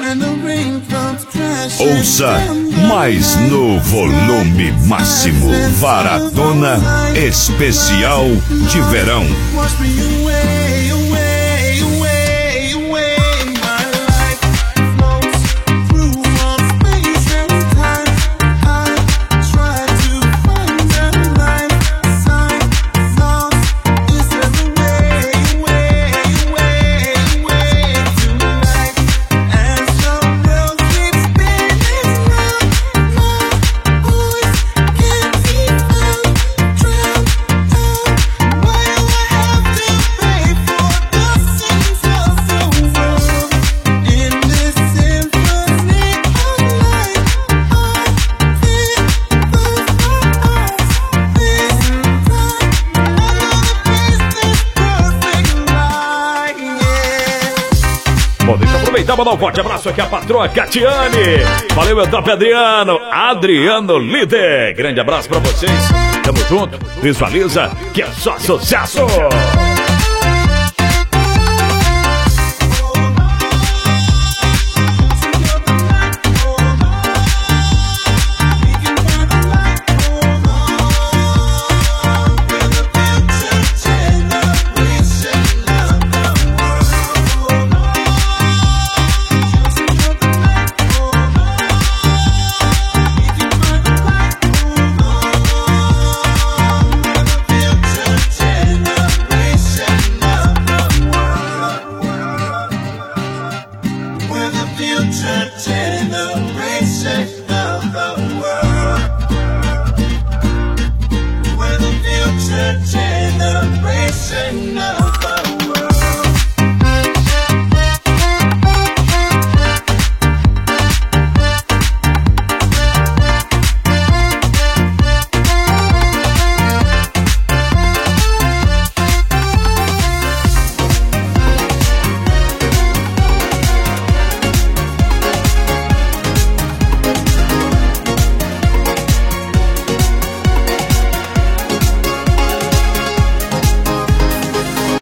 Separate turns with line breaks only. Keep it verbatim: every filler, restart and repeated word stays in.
Ouça mais no volume máximo. Varatona Especial de Verão.
Bom, deixa eu aproveitar e mandar um forte abraço aqui a patroa Catiane. Valeu, meu top Adriano. Adriano Líder. Grande abraço pra vocês. Tamo junto. Visualiza que é só sucesso.
Generation of